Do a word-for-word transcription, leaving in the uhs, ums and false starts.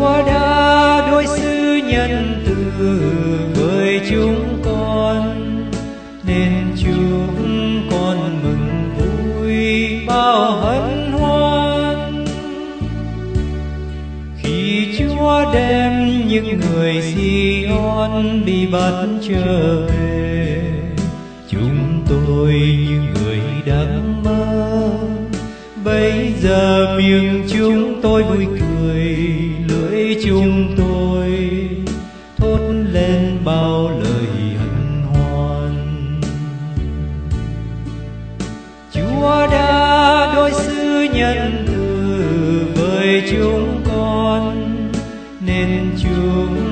Chúa đã đối xử nhân từ với chúng con, nên chúng con mừng vui bao hân hoan. Khi Chúa đem những người Sion bị bắt trở về, chúng tôi như người đang mơ. Bây giờ miệng chúng tôi vui cười, lưỡi chúng tôi thốt lên bao lời hân hoan. Chúa đã đối xử nhân từ với chúng con, nên chúng